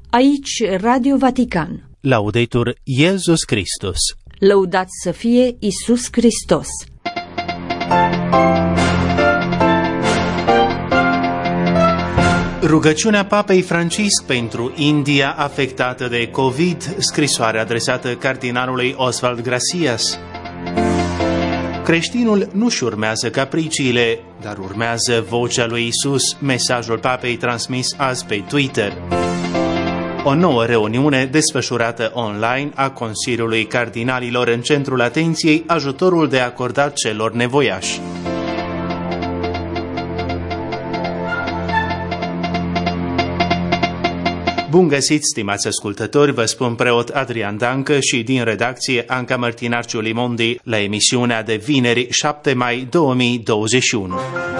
Aici Radio Vatican. Laudetur Iesus Christus. Lăudat să fie Iisus Hristos. Rugăciunea Papei Francisc pentru India afectată de COVID, scrisoare adresată cardinalului Oswald Gracias. Creștinul nu-și urmează capriciile, dar urmează vocea lui Iisus, mesajul Papei transmis azi pe Twitter. O nouă reuniune desfășurată online a Consiliului Cardinalilor în centrul atenției, ajutorul de acordat celor nevoiași. Bun găsit, stimați ascultători, vă spun preot Adrian Dancă și din redacție Anca Mărtinarciu Limondi la emisiunea de vineri 7 mai 2021.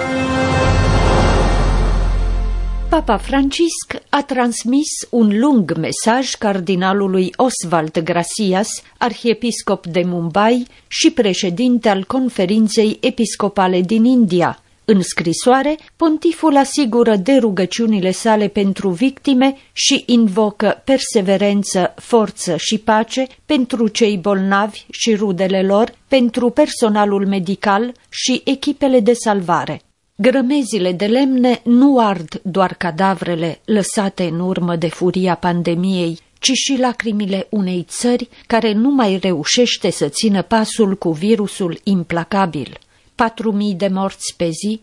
Papa Francisc a transmis un lung mesaj cardinalului Oswald Gracias, arhiepiscop de Mumbai și președinte al Conferinței Episcopale din India. În scrisoare, pontiful asigură de rugăciunile sale pentru victime și invocă perseverență, forță și pace pentru cei bolnavi și rudele lor, pentru personalul medical și echipele de salvare. Grămezile de lemne nu ard doar cadavrele lăsate în urmă de furia pandemiei, ci și lacrimile unei țări care nu mai reușește să țină pasul cu virusul implacabil. 4.000 de morți pe zi,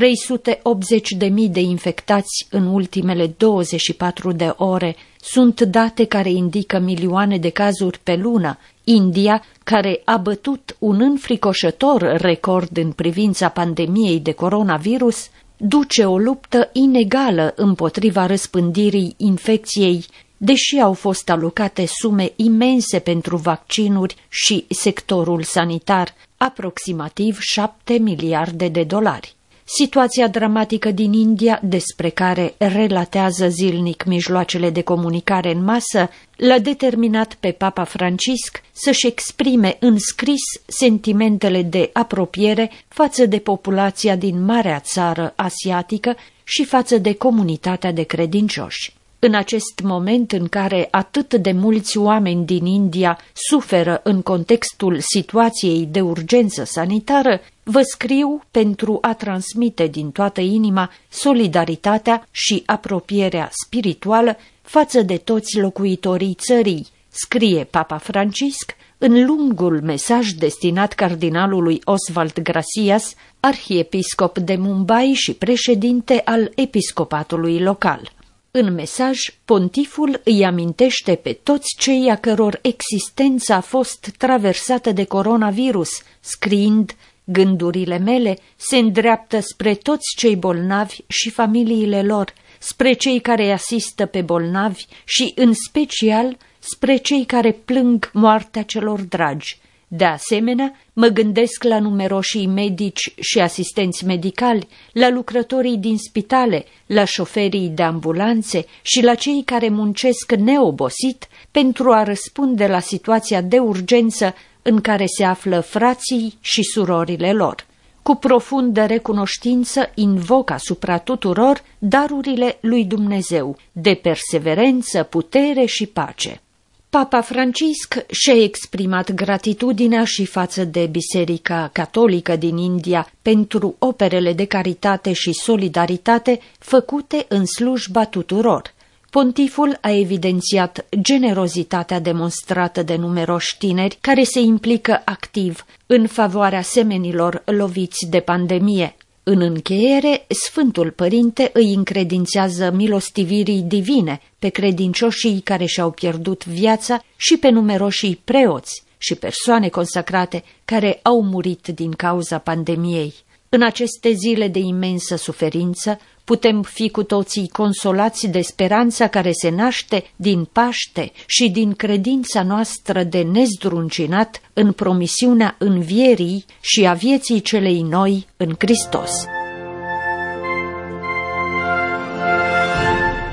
380.000 de infectați în ultimele 24 de ore sunt date care indică milioane de cazuri pe lună. India, care a bătut un înfricoșător record în privința pandemiei de coronavirus, duce o luptă inegală împotriva răspândirii infecției, deși au fost alocate sume imense pentru vaccinuri și sectorul sanitar, aproximativ 7 miliarde de dolari. Situația dramatică din India, despre care relatează zilnic mijloacele de comunicare în masă, l-a determinat pe Papa Francisc să-și exprime în scris sentimentele de apropiere față de populația din marea țară asiatică și față de comunitatea de credincioși. În acest moment în care atât de mulți oameni din India suferă în contextul situației de urgență sanitară, vă scriu pentru a transmite din toată inima solidaritatea și apropierea spirituală față de toți locuitorii țării, scrie Papa Francisc în lungul mesaj destinat cardinalului Oswald Gracias, arhiepiscop de Mumbai și președinte al episcopatului local. În mesaj, pontiful îi amintește pe toți cei a căror existență a fost traversată de coronavirus, scriind: gândurile mele se îndreaptă spre toți cei bolnavi și familiile lor, spre cei care asistă pe bolnavi și, în special, spre cei care plâng moartea celor dragi. De asemenea, mă gândesc la numeroșii medici și asistenți medicali, la lucrătorii din spitale, la șoferii de ambulanțe și la cei care muncesc neobosit pentru a răspunde la situația de urgență în care se află frații și surorile lor. Cu profundă recunoștință invoc asupra tuturor darurile lui Dumnezeu, de perseverență, putere și pace. Papa Francisc și-a exprimat gratitudinea și față de Biserica Catolică din India pentru operele de caritate și solidaritate făcute în slujba tuturor. Pontiful a evidențiat generozitatea demonstrată de numeroși tineri care se implică activ în favoarea semenilor loviți de pandemie. În încheiere, Sfântul Părinte îi încredințează milostivirii divine pe credincioșii care și-au pierdut viața și pe numeroșii preoți și persoane consacrate care au murit din cauza pandemiei. În aceste zile de imensă suferință, putem fi cu toții consolați de speranța care se naște din Paște și din credința noastră de nezdruncinat în promisiunea învierii și a vieții celei noi în Hristos.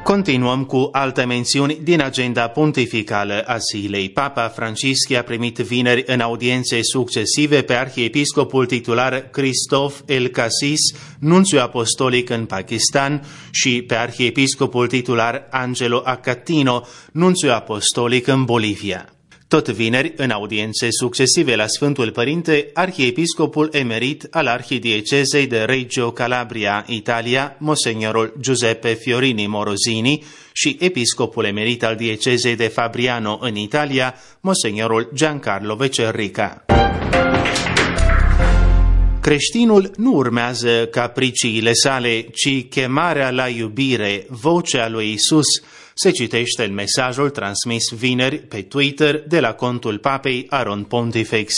Continuăm cu alte mențiuni din agenda pontificală a zilei. Papa Francisc a primit vineri în audiențe succesive pe arhiepiscopul titular Christoph El Cassis, nunțiu apostolic în Pakistan, și pe arhiepiscopul titular Angelo Acatino, nunțiu apostolic în Bolivia. Tot vineri, în audiențe succesive la Sfântul Părinte, arhiepiscopul emerit al arhidiecezei de Reggio Calabria, Italia, Monsignorul Giuseppe Fiorini Morosini, și episcopul emerit al diecezei de Fabriano în Italia, Monsignorul Giancarlo Vecerrica. Creștinul nu urmează capriciile sale, ci chemarea la iubire, vocea lui Isus, se citește în mesajul transmis vineri pe Twitter de la contul papei Aron Pontifex.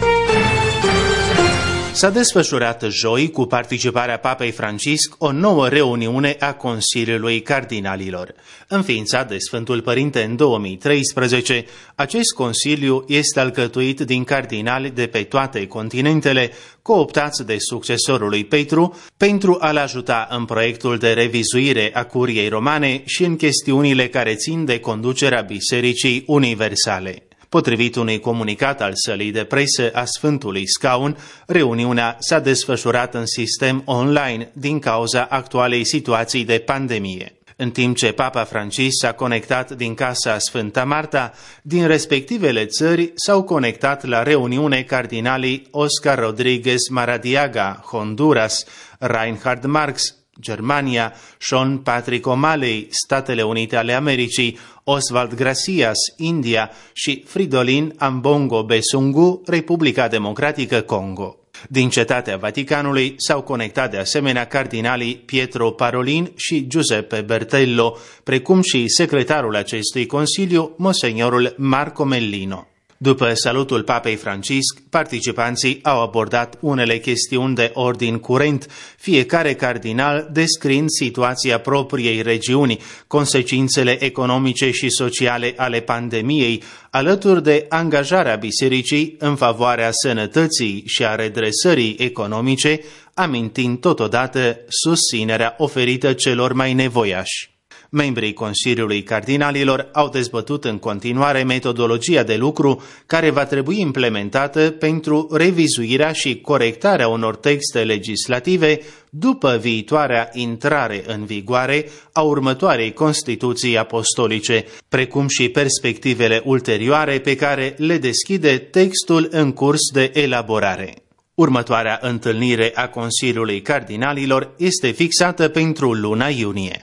S-a desfășurat joi, cu participarea Papei Francisc, o nouă reuniune a Consiliului Cardinalilor. Înființat de Sfântul Părinte în 2013, acest consiliu este alcătuit din cardinali de pe toate continentele, cooptați de succesorul lui Petru, pentru a-l ajuta în proiectul de revizuire a Curiei Romane și în chestiunile care țin de conducerea Bisericii Universale. Potrivit unui comunicat al sălii de presă a Sfântului Scaun, reuniunea s-a desfășurat în sistem online din cauza actualei situații de pandemie. În timp ce Papa Francisc s-a conectat din casa Sfânta Marta, din respectivele țări s-au conectat la reuniune cardinalii Oscar Rodriguez Maradiaga, Honduras, Reinhard Marx, Germania, Sean Patrick O'Malley, Statele Unite ale Americii, Oswald Gracias, India și Fridolin Ambongo Besungu, Republica Democratică Congo. Din Cetatea Vaticanului s-au conectat de asemenea cardinalii Pietro Parolin și Giuseppe Bertello, precum și secretarul acestui consiliu, Monsignorul Marco Mellino. După salutul Papei Francisc, participanții au abordat unele chestiuni de ordin curent, fiecare cardinal descriind situația propriei regiuni, consecințele economice și sociale ale pandemiei, alături de angajarea bisericii în favoarea sănătății și a redresării economice, amintind totodată susținerea oferită celor mai nevoiași. Membrii Consiliului Cardinalilor au dezbătut în continuare metodologia de lucru care va trebui implementată pentru revizuirea și corectarea unor texte legislative după viitoarea intrare în vigoare a următoarei Constituții Apostolice, precum și perspectivele ulterioare pe care le deschide textul în curs de elaborare. Următoarea întâlnire a Consiliului Cardinalilor este fixată pentru luna iunie.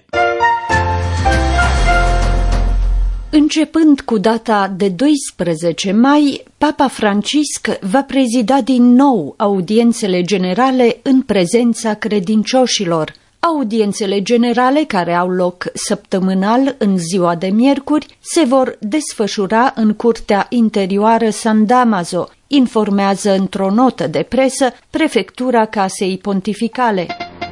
Începând cu data de 12 mai, Papa Francisc va prezida din nou audiențele generale în prezența credincioșilor. Audiențele generale, care au loc săptămânal în ziua de miercuri, se vor desfășura în Curtea Interioară San Damaso, informează într-o notă de presă Prefectura Casei Pontificale.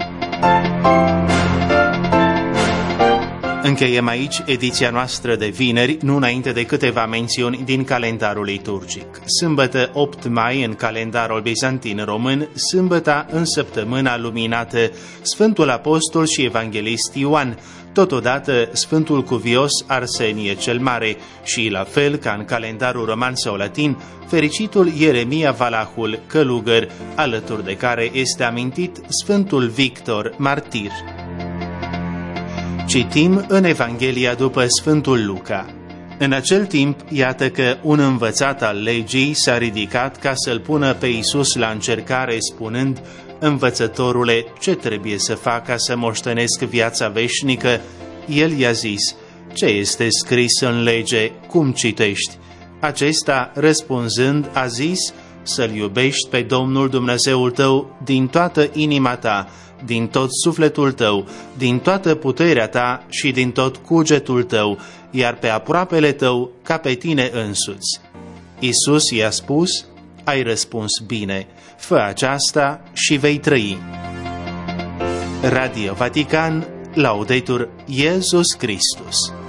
Încheiem aici ediția noastră de vineri, nu înainte de câteva mențiuni din calendarul liturgic. Sâmbătă 8 mai în calendarul bizantin român, sâmbăta în săptămâna luminată Sfântul Apostol și Evanghelist Ioan, totodată Sfântul Cuvios Arsenie cel Mare și, la fel ca în calendarul roman sau latin, fericitul Ieremia Valahul, călugăr, alături de care este amintit Sfântul Victor, martir. Citim în Evanghelia după Sfântul Luca. În acel timp, iată că un învățat al legii s-a ridicat ca să-l pună pe Iisus la încercare, spunând: Învățătorule, ce trebuie să fac ca să moștenesc viața veșnică? El i-a zis: ce este scris în lege, cum citești? Acesta, răspunzând, a zis: să-L iubești pe Domnul Dumnezeul tău din toată inima ta, din tot sufletul tău, din toată puterea ta și din tot cugetul tău, iar pe aproapele tău ca pe tine însuți. Iisus i-a spus: ai răspuns bine, fă aceasta și vei trăi. Radio Vatican, Laudetur Iesus Christus.